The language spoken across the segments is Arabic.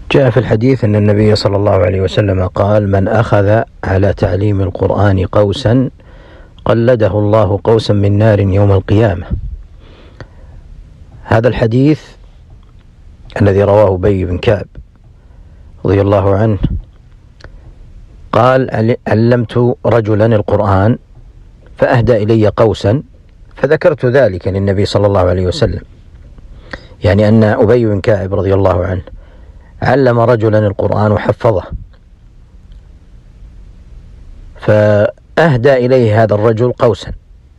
جاء في الحديث أن النبي صلى الله عليه وسلم قال: من أخذ على تعليم القرآن قوسا قلده الله قوسا من نار يوم القيامة. هذا الحديث الذي رواه أبي بن كعب رضي الله عنه قال: علمت رجلا القرآن فأهدى إلي قوسا فذكرت ذلك للنبي صلى الله عليه وسلم، يعني أن أبي بن كعب رضي الله عنه علم رجلا القرآن وحفظه، فأهدى إليه هذا الرجل قوسا،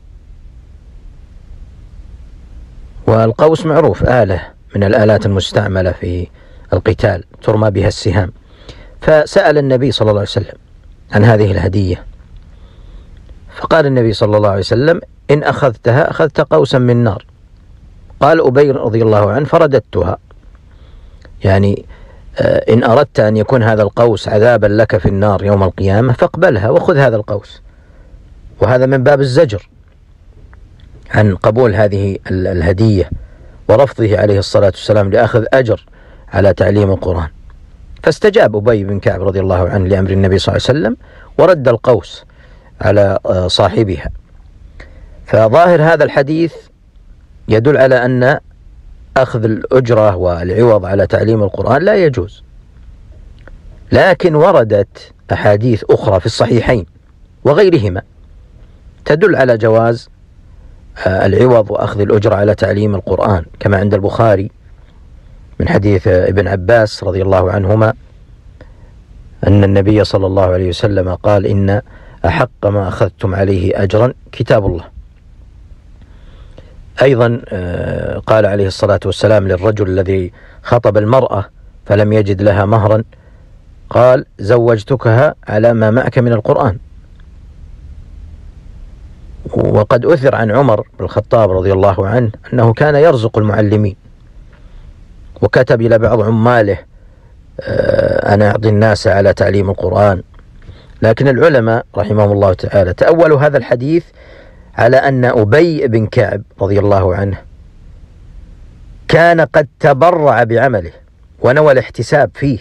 والقوس معروف آلة من الآلات المستعملة في القتال ترمى بها السهام. فسأل النبي صلى الله عليه وسلم عن هذه الهدية، فقال النبي صلى الله عليه وسلم: إن أخذتها أخذت قوسا من نار. قال أبي رضي الله عنه: فرددتها، يعني إن أردت أن يكون هذا القوس عذابا لك في النار يوم القيامة فاقبلها وخذ هذا القوس. وهذا من باب الزجر عن قبول هذه الهدية ورفضه عليه الصلاة والسلام لأخذ أجر على تعليم القرآن. فاستجاب أبي بن كعب رضي الله عنه لأمر النبي صلى الله عليه وسلم ورد القوس على صاحبها. فظاهر هذا الحديث يدل على أن أخذ الأجرة والعوض على تعليم القرآن لا يجوز، لكن وردت أحاديث أخرى في الصحيحين وغيرهما تدل على جواز العوض وأخذ الأجرة على تعليم القرآن، كما عند البخاري من حديث ابن عباس رضي الله عنهما أن النبي صلى الله عليه وسلم قال: إن أحق ما أخذتم عليه أجرا كتاب الله. أيضا قال عليه الصلاة والسلام للرجل الذي خطب المرأة فلم يجد لها مهرا، قال: زوجتكها على ما معك من القرآن. وقد أثر عن عمر بن الخطاب رضي الله عنه أنه كان يرزق المعلمين، وكتب إلى بعض عماله: أنا أعطي الناس على تعليم القرآن. لكن العلماء رحمهم الله تعالى تأولوا هذا الحديث على أن أبي بن كعب رضي الله عنه كان قد تبرع بعمله ونوى الاحتساب فيه،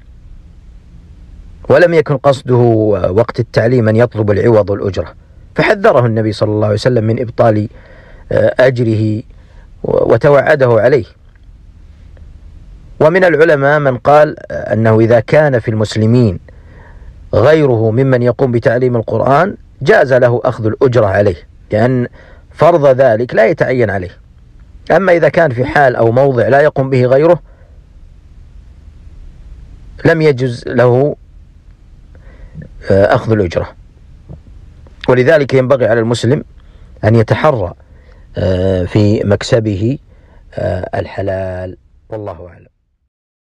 ولم يكن قصده وقت التعليم أن يطلب العوض والأجرة، فحذره النبي صلى الله عليه وسلم من إبطال أجره وتوعده عليه. ومن العلماء من قال أنه إذا كان في المسلمين غيره ممن يقوم بتعليم القرآن جاز له أخذ الأجرة عليه، لأن فرض ذلك لا يتعين عليه. أما إذا كان في حال أو موضع لا يقوم به غيره لم يجز له أخذ الأجرة. ولذلك ينبغي على المسلم أن يتحرى في مكسبه الحلال، والله أعلم.